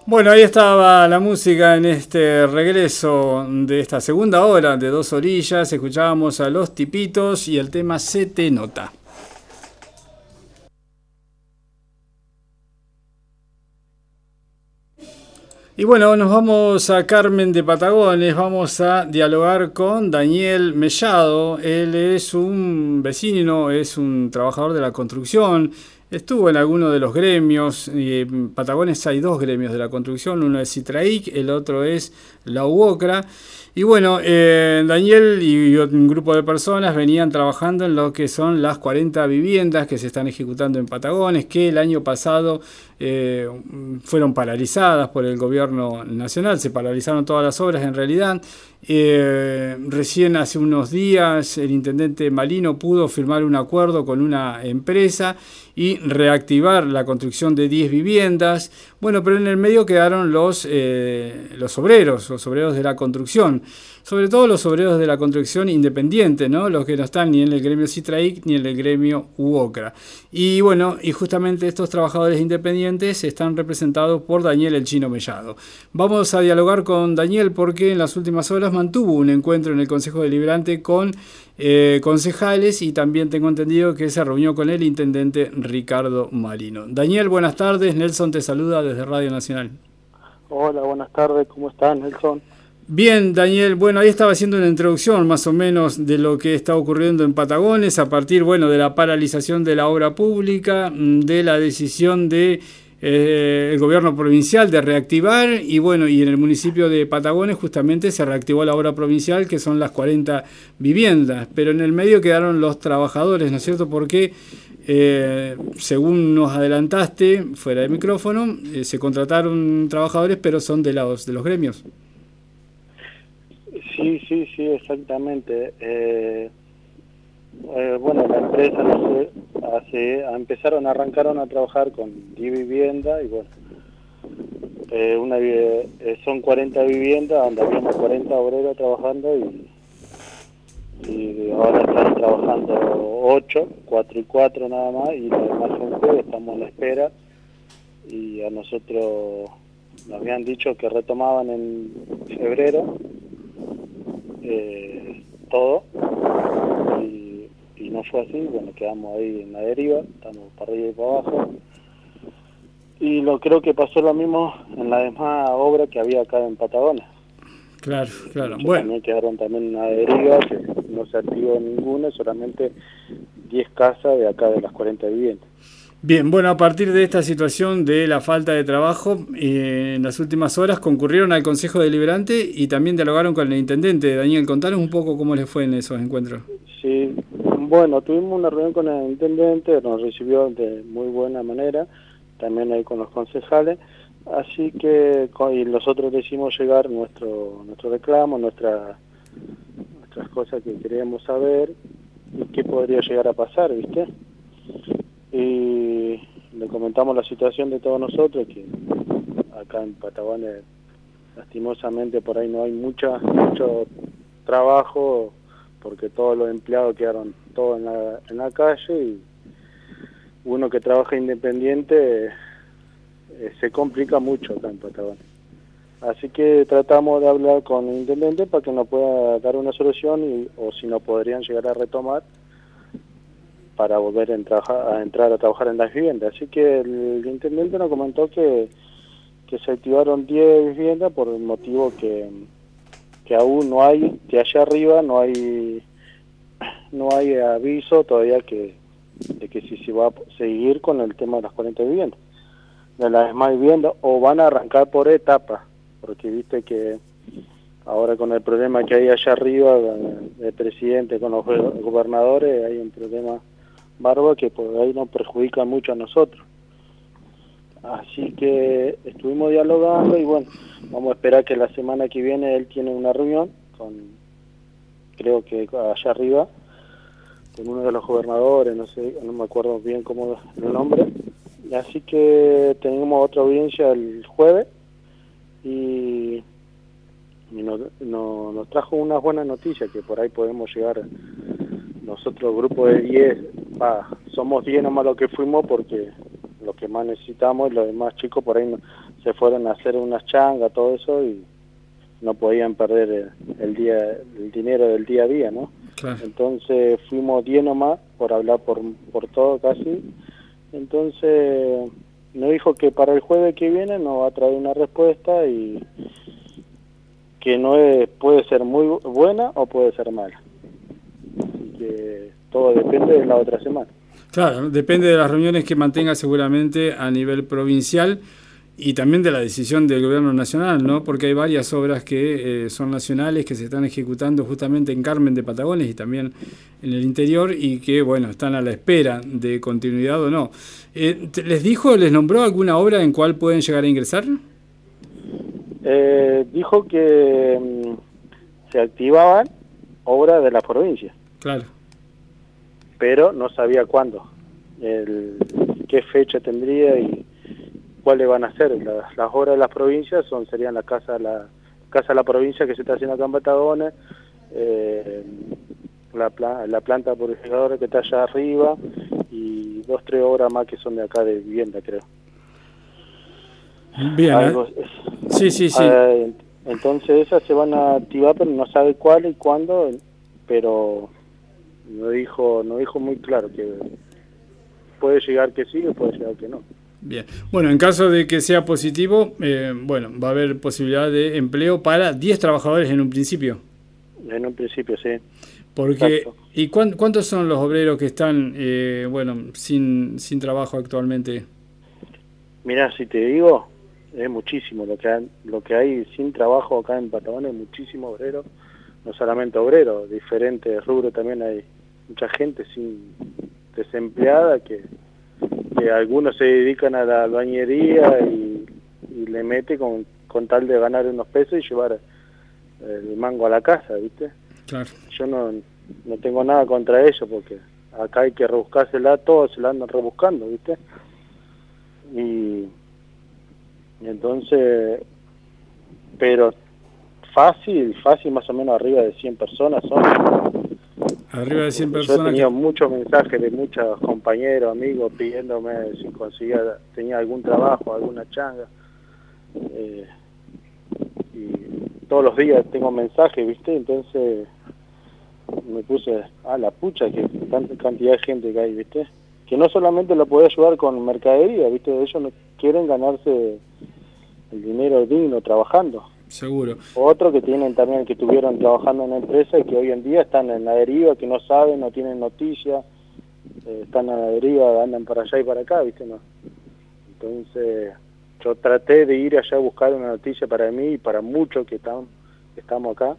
Bueno, ahí estaba la música en este regreso de esta segunda hora de Dos Orillas. Escuchábamos a Los Tipitos y el tema Se Te Nota. Y bueno, nos vamos a Carmen de Patagones, vamos a dialogar con Daniel Mellado. Él es un vecino, es un trabajador de la construcción, estuvo en alguno de los gremios. En Patagones hay dos gremios de la construcción, uno es Citraic, el otro es la UOCRA. Y bueno, Daniel y un grupo de personas venían trabajando en lo que son las 40 viviendas que se están ejecutando en Patagones, que el año pasado fueron paralizadas por el gobierno nacional, se paralizaron todas las obras en realidad. Recién hace unos días el intendente Malino pudo firmar un acuerdo con una empresa y reactivar la construcción de 10 viviendas. Bueno, pero en el medio quedaron los obreros de la construcción, sobre todo los obreros de la construcción independiente, ¿no? Los que no están ni en el gremio Citraic ni en el gremio UOCRA. Y bueno, y justamente estos trabajadores independientes están representados por Daniel El Chino Mellado. Vamos a dialogar con Daniel porque en las últimas horas mantuvo un encuentro en el Consejo Deliberante con concejales y también tengo entendido que se reunió con el intendente Ricardo Malino. Daniel, buenas tardes. Nelson te saluda desde Radio Nacional. Hola, buenas tardes. ¿Cómo estás, Nelson? Bien, Daniel, bueno, ahí estaba haciendo una introducción más o menos de lo que está ocurriendo en Patagones a partir, bueno, de la paralización de la obra pública, de la decisión de el gobierno provincial de reactivar y bueno, y en el municipio de Patagones justamente se reactivó la obra provincial que son las 40 viviendas, pero en el medio quedaron los trabajadores, ¿no es cierto? Porque según nos adelantaste fuera de micrófono, se contrataron trabajadores pero son de los gremios. Sí, exactamente. Bueno, la empresa arrancaron a trabajar con 10 viviendas y bueno, son 40 viviendas donde habíamos 40 obreros trabajando y ahora están trabajando 8, 4 y 4 nada más y los demás son jueves, estamos en la espera y a nosotros nos habían dicho que retomaban en febrero todo y no fue así, bueno, quedamos ahí en la deriva, estamos para arriba y para abajo y creo que pasó lo mismo en las demás obras que había acá en Patagones. Claro, bueno. También quedaron también en la deriva, que no se activó ninguna, solamente 10 casas de acá de las 40 viviendas. Bien, bueno, a partir de esta situación de la falta de trabajo, en las últimas horas concurrieron al Consejo Deliberante y también dialogaron con el intendente. Daniel, contanos un poco cómo les fue en esos encuentros. Sí, bueno, tuvimos una reunión con el intendente, nos recibió de muy buena manera, también ahí con los concejales, así que y nosotros decimos llegar nuestro reclamo, nuestras cosas que queríamos saber y qué podría llegar a pasar, ¿viste? Y le comentamos la situación de todos nosotros, que acá en Patagones lastimosamente por ahí no hay mucho trabajo porque todos los empleados quedaron todos en la calle y uno que trabaja independiente se complica mucho acá en Patagones. Así que tratamos de hablar con el intendente para que nos pueda dar una solución o si no podrían llegar a retomar para volver a entrar a trabajar en las viviendas. Así que el intendente nos comentó que se activaron 10 viviendas por el motivo que aún no hay, que allá arriba no hay aviso todavía de que si se va a seguir con el tema de las 40 viviendas. De las demás viviendas, o van a arrancar por etapas, porque viste que ahora con el problema que hay allá arriba, el presidente con los gobernadores, hay un problema bárbaro que por ahí nos perjudica mucho a nosotros. Así que estuvimos dialogando y bueno, vamos a esperar que la semana que viene él tiene una reunión creo que allá arriba, con uno de los gobernadores, no me acuerdo bien cómo es el nombre. Así que tenemos otra audiencia el jueves y nos trajo una buena noticia que por ahí podemos llegar nosotros, grupo de 10, somos 10 nomás lo que fuimos porque lo que más necesitamos, y los demás chicos por ahí se fueron a hacer unas changas, todo eso, y no podían perder el dinero del día a día, ¿no? Claro. Entonces fuimos 10 nomás, por hablar por todo casi. Entonces nos dijo que para el jueves que viene nos va a traer una respuesta, y que puede ser muy buena o puede ser mala. Así que todo depende de la otra semana. Claro, depende de las reuniones que mantenga seguramente a nivel provincial y también de la decisión del gobierno nacional, ¿no? Porque hay varias obras que son nacionales, que se están ejecutando justamente en Carmen de Patagones y también en el interior, y que, bueno, están a la espera de continuidad o no. ¿Les nombró alguna obra en cuál pueden llegar a ingresar? Dijo que se activaban obras de la provincia. Claro. Pero no sabía cuándo, qué fecha tendría y cuáles van a ser. Las obras de las provincias serían la casa de la provincia que se está haciendo acá en Patagones, la planta purificadora que está allá arriba, y 2 o 3 obras más que son de acá de vivienda, creo. Bien. Sí. Entonces esas se van a activar, pero no sabe cuál y cuándo, pero no dijo muy claro, que puede llegar que sí o puede llegar que no. Bien. Bueno, en caso de que sea positivo, va a haber posibilidad de empleo para 10 trabajadores en un principio. En un principio, sí. Porque, exacto. ¿y cuántos son los obreros que están sin trabajo actualmente? Mirá, si te digo, es muchísimo lo que hay sin trabajo acá en Patagones, muchísimo obrero, no solamente obreros, diferentes rubros también. Hay mucha gente desempleada que algunos se dedican a la albañería y le mete con tal de ganar unos pesos y llevar el mango a la casa, ¿viste? Claro. Yo no tengo nada contra ellos, porque acá hay que rebuscársela, todos se la andan rebuscando, ¿viste? Y entonces, pero fácil más o menos arriba de 100 personas son. Arriba de 100 personas. Yo he tenido muchos mensajes de muchos compañeros, amigos, pidiéndome si tenía algún trabajo, alguna changa. Y todos los días tengo mensajes, ¿viste? Entonces me puse a la pucha, que tanta cantidad de gente que hay, ¿viste? Que no solamente lo puede ayudar con mercadería, ¿viste? Ellos no quieren ganarse el dinero digno trabajando. Seguro. Otros que tienen también, que estuvieron trabajando en empresas y que hoy en día están en la deriva, que no saben, no tienen noticias, están a la deriva, andan para allá y para acá, ¿viste? No. Entonces yo traté de ir allá a buscar una noticia para mí y para muchos que estamos acá,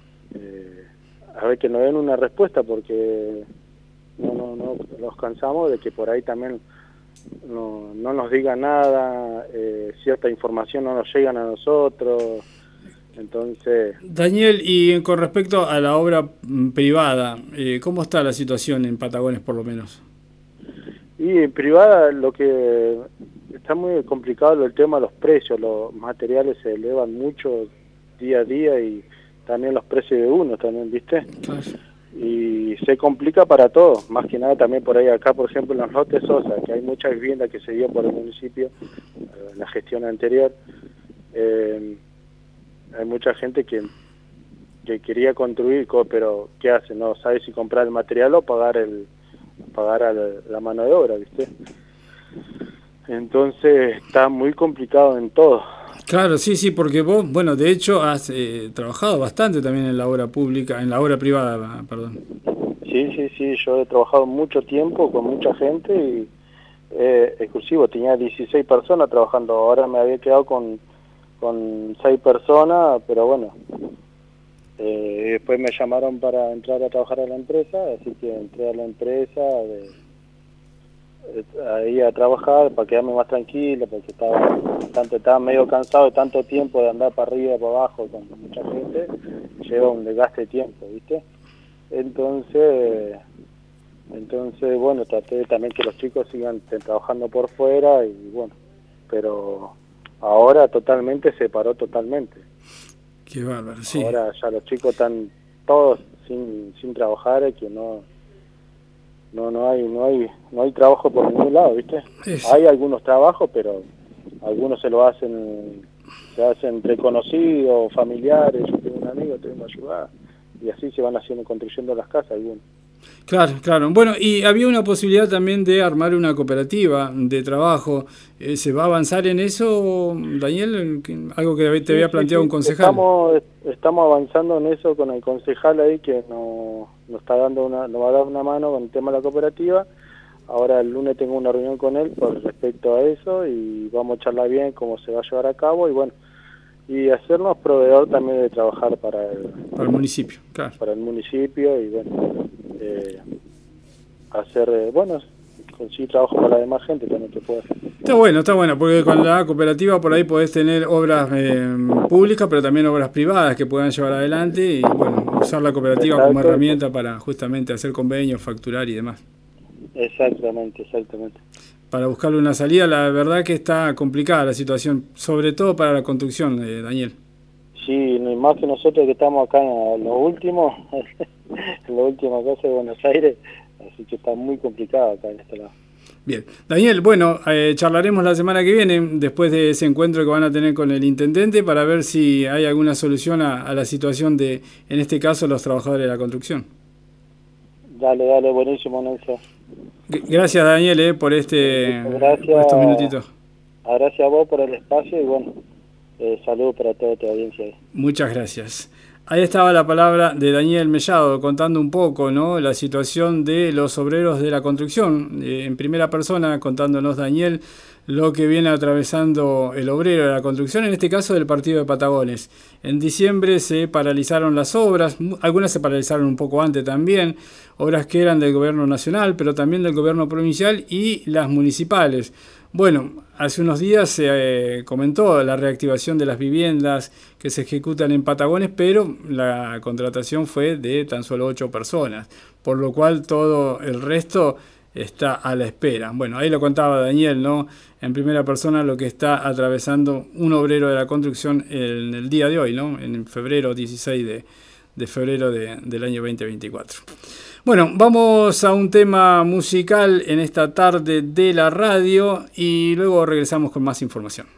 a ver que nos den una respuesta, porque no nos cansamos de que por ahí también no nos digan nada, cierta información no nos llegan a nosotros. Entonces, Daniel, y con respecto a la obra privada, ¿cómo está la situación en Patagones por lo menos? Y en privada lo que está muy complicado el tema de los precios, los materiales se elevan mucho día a día, y también los precios de uno también, ¿viste? Claro. Y se complica para todos, más que nada también por ahí acá, por ejemplo, en los lotes Sosa, que hay mucha vivienda que se dio por el municipio en la gestión anterior. Hay mucha gente que quería construir, pero ¿qué hace? No sabe si comprar el material o pagar a la mano de obra, ¿viste? Entonces está muy complicado en todo. Claro, sí, porque vos, bueno, de hecho has trabajado bastante también en la obra pública, en la obra privada, perdón. Sí, yo he trabajado mucho tiempo con mucha gente y exclusivo, tenía 16 personas trabajando, ahora me había quedado con 6 personas, pero bueno, después me llamaron para entrar a trabajar a la empresa, así que entré a la empresa ahí a trabajar para quedarme más tranquilo, porque estaba medio cansado de tanto tiempo de andar para arriba y para abajo con mucha gente, lleva un desgaste de tiempo, ¿viste? Entonces bueno, traté también que los chicos sigan trabajando por fuera, y bueno, pero ahora se paró totalmente. Qué bárbaro, sí. Ahora ya los chicos están todos sin trabajar, que no no hay trabajo por ningún lado, ¿viste? Eso. Hay algunos trabajos, pero algunos se hacen entre conocidos, familiares. Yo tengo un amigo, tengo una ayuda, y así se van haciendo, construyendo las casas algunos. Claro, claro. Bueno, y había una posibilidad también de armar una cooperativa de trabajo. ¿Se va a avanzar en eso, Daniel? Algo que te había planteado un concejal. Estamos avanzando en eso con el concejal ahí, que nos va a dar una mano con el tema de la cooperativa. Ahora el lunes tengo una reunión con él por respecto a eso, y vamos a charlar bien cómo se va a llevar a cabo, y bueno, y hacernos proveedor también de trabajar para el municipio, claro. Para el municipio, y bueno, conseguir trabajo para la demás gente también que pueda. Está bueno, porque con la cooperativa por ahí podés tener obras públicas, pero también obras privadas que puedan llevar adelante, y bueno, usar la cooperativa como herramienta para justamente hacer convenios, facturar y demás. Exactamente. Para buscarle una salida. La verdad que está complicada la situación, sobre todo para la construcción, Daniel. Sí, más que nosotros que estamos acá en lo último, en la última cosa de Buenos Aires, así que está muy complicado acá en este lado. Bien, Daniel, bueno, charlaremos la semana que viene, después de ese encuentro que van a tener con el intendente, para ver si hay alguna solución a la situación de, en este caso, los trabajadores de la construcción. Dale, buenísimo, Nelson. Gracias, Daniel, por por estos minutitos. Gracias a vos por el espacio, y bueno, saludos para toda tu audiencia. Muchas gracias. Ahí estaba la palabra de Daniel Mellado, contando un poco, ¿no?, la situación de los obreros de la construcción. En primera persona, contándonos, Daniel, lo que viene atravesando el obrero de la construcción, en este caso del partido de Patagones. En diciembre se paralizaron las obras, algunas se paralizaron un poco antes también, obras que eran del gobierno nacional, pero también del gobierno provincial y las municipales. Bueno, hace unos días se comentó la reactivación de las viviendas que se ejecutan en Patagones, pero la contratación fue de tan solo 8 personas, por lo cual todo el resto está a la espera. Bueno, ahí lo contaba Daniel, ¿no?, en primera persona lo que está atravesando un obrero de la construcción en el día de hoy, ¿no?, en febrero, 16 de febrero del año 2024. Bueno, vamos a un tema musical en esta tarde de la radio y luego regresamos con más información.